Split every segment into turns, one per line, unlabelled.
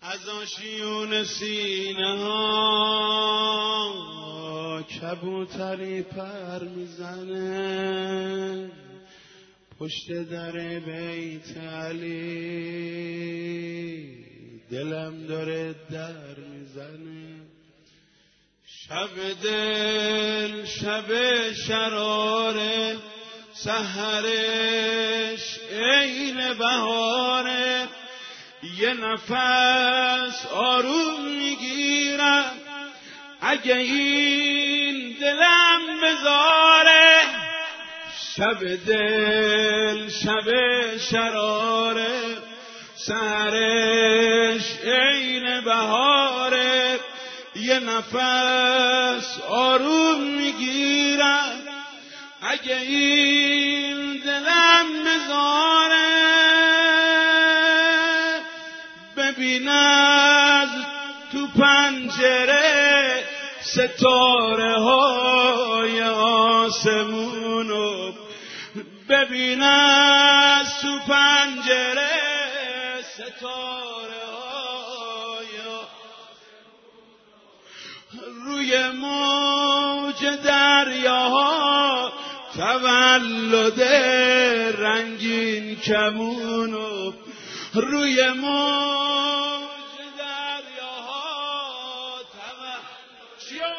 از آشیون سینه ها کبوتری پر میزنه، پشت در بیت علی دلم داره در میزنه. شب دل شب شراره، سحرش عین بهاره، یه نفس آروم میگیرم اگه این دلم بذاره. شب دل شب شراره، سحرش عین بهاره، یه نفس آروم میگیرم اگه این دلم بذاره. ببین از تو پنجره ستاره های آسمونو، ببین از تو پنجره ستاره های روی موج دریاها تولد رنگین کمونو، روی موج دریاها تولد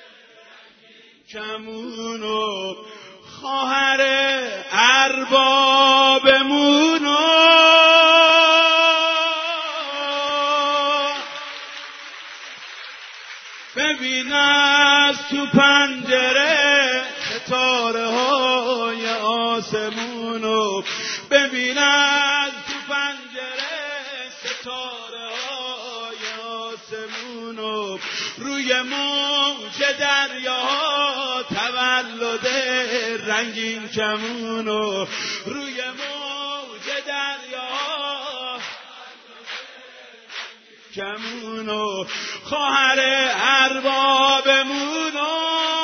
کمونو، خواهر اربابمونو. ببین از تو پنجره ستاره های آسمونو، ببین از تو پنجره ستاره های آسمونو، روی موج دریا تولد رنگین کمونو، روی موج دریا کمونو، خواهر اربابمونو.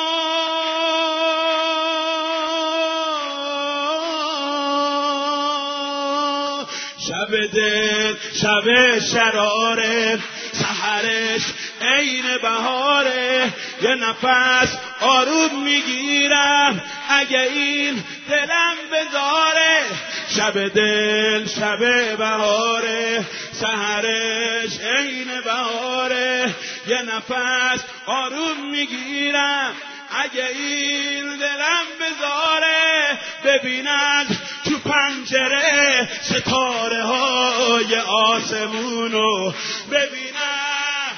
شب دل شب شراره، سحرش عین بهاره، یه نفس آروم میگیرم اگه این دلم بذاره. شب دل شب بهاره، سحرش عین بهاره، یه نفس آروم میگیرم اگه این دلم بذاره. ببینم تو پنجره ستاره های آسمونو، ببینم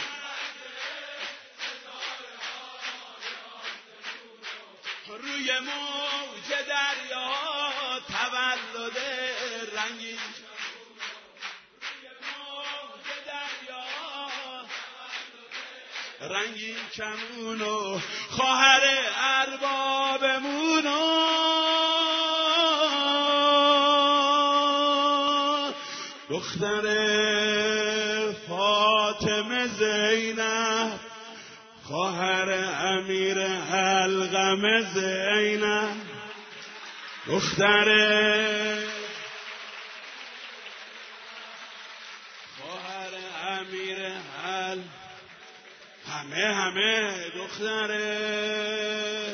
روی موج دریا تولد رنگین، رنگین کمونو، خواهر اربابمونو. دختر فاطمه زینب، خواهر امیر القمه زینب، دختر خواهر امیر همه دختره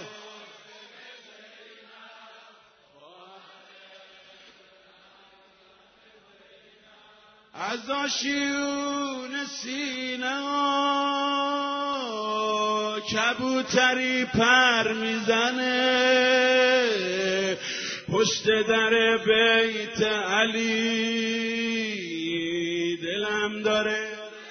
از آشیون سینه کبوتری پر میزنه، پشت در بیت علی دلم داره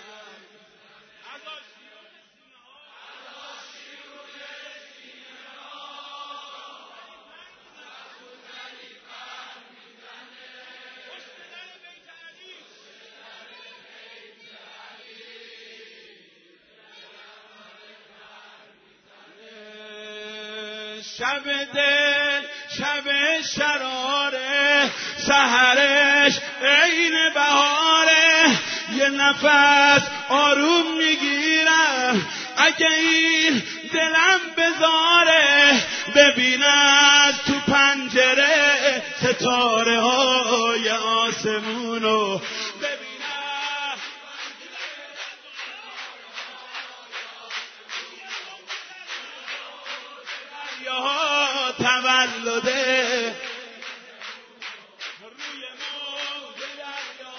شب دل شب شراره، سحرش عین بهاره، یه نفس آروم میگیرم اگه این دلم بذاره. ببینم تو پنجره ستاره های آسمونو، ببینم تولده روی موج دریا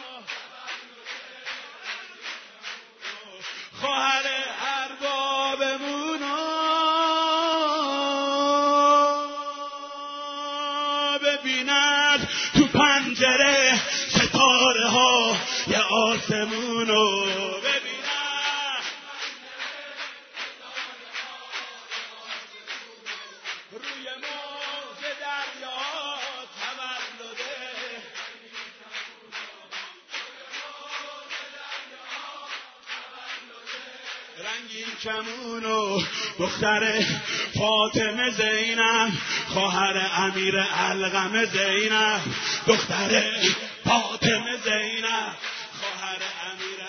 خواهر اربابمونو ببیند تو پنجره ستاره ها یه آسمونو ببینم روی موج دریا تولده رنگین کمونو دختر فاطمه زینب خواهر امیر علقمه زینب دختر فاطمه زینب خواهر امیر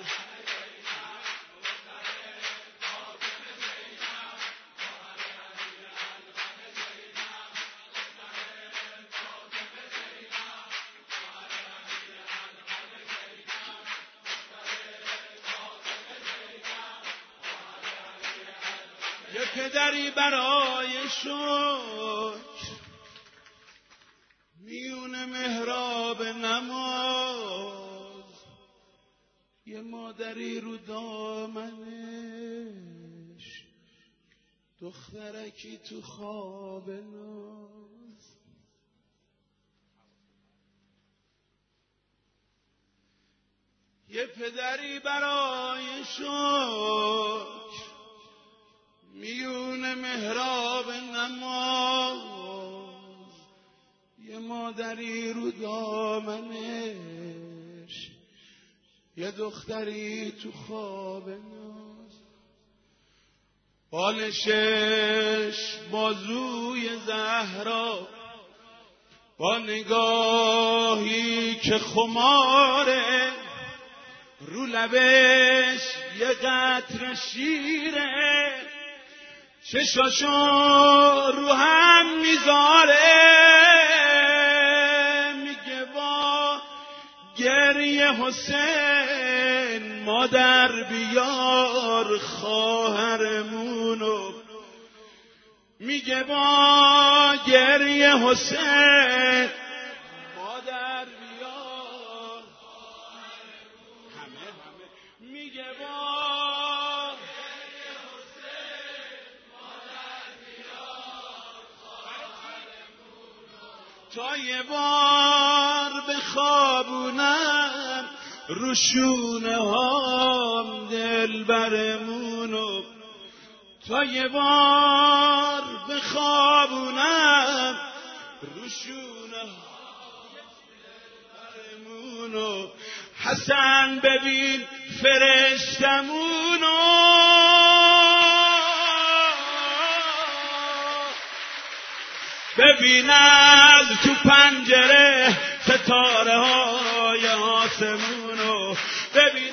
یه پدری برای شکر میون محراب نماز یه مادری رو دامنش دخترکی تو خواب ناز یه پدری برای شکر میون محراب نماز یه مادری رو دامنش یه دختری تو خواب ناز بالشش بازوی زهرا با نگاهی که خماره رو لبش یه قطره شیره چشاشو رو هم میذاره میگه با گریه حسین مادر بیار خواهرمونو میگه با گریه حسین مادر بیار همه میگه با تا یه بار بخوابونم رو شونه هام دلبرمونو تا یه بار بخوابونم رو شونه هام دلبرمونو حسن ببین فرشتمونو ببین از تو پنجره ستاره های آسمونو ببین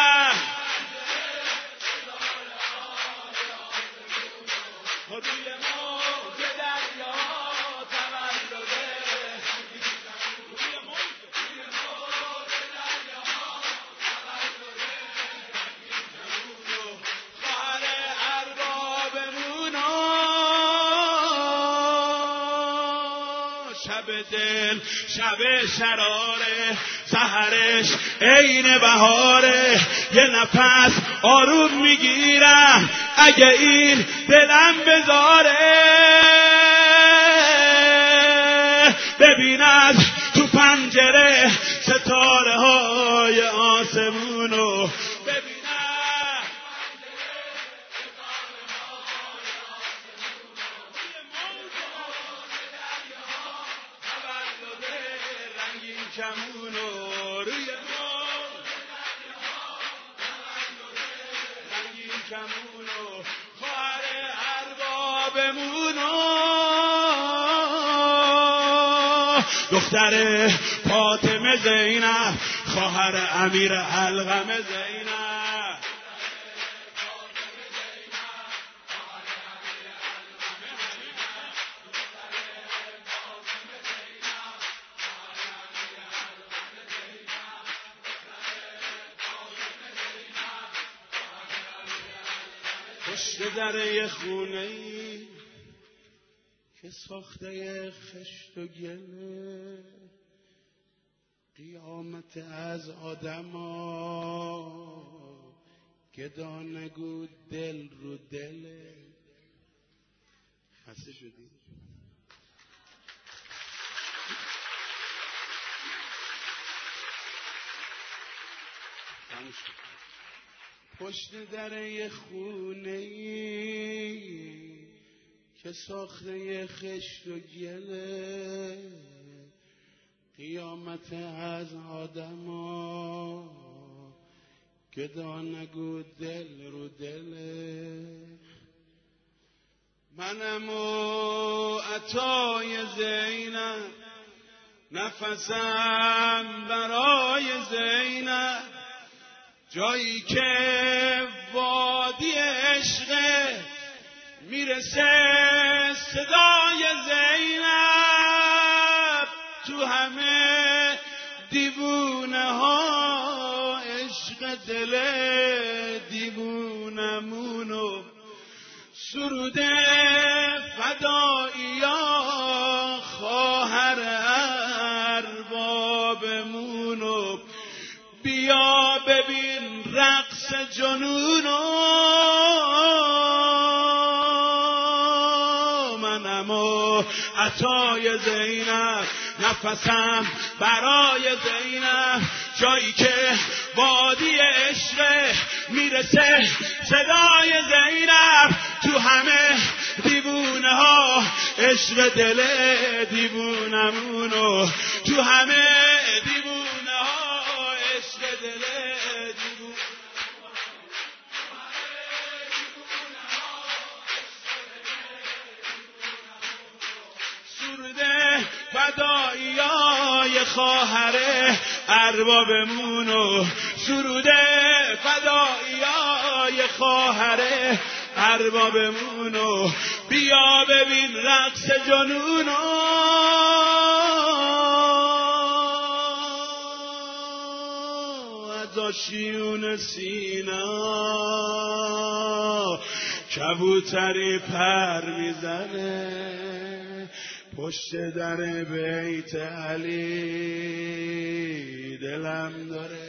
روی موج دریا تولده روی موج دریا تولده خواهر اربابمونو شب دل شب شراره سحرش عین بهاره یه نفس آروم میگیرم اگه این دلم بذاره ببین از تو پنجره ستاره های آسمونو ببین کمونو روی رنگین کمونو خواهر اربابمونو دختر فاطمه زینب خواهر امیر علقمه زینب پشت در یه خونه‌ای که ساخته خشت و گله قیامت از آدما گدا نگو دل رو دله. خسته شدی؟ پشت در یه خونه ای که ساخته یه خشت و گله قیامت از آدما گدا نگو دل رو دله. منم و عطای زینب نفسم برای زینب جایی که وادی عشقه میرسه صدای زینب تو همه دیوونه ها عشق دل دیوونمونو سروده فداییا خواهر اربابمونو بیا ببین رقص جنونو. منم و عطای زینب نفسم برای زینب جایی که وادی عشق میرسه صدای زینب تو همه دیوونه ها عشق دل دیوونمونو تو همه دیوونه ها عشق دل سروده فدایای خواهر اربابمونو سروده فدایای خواهر اربابمونو بیا ببین رقص جنونو. از آشیون سینا کبوتری پر میزنه پشت در بیت علی دلم داره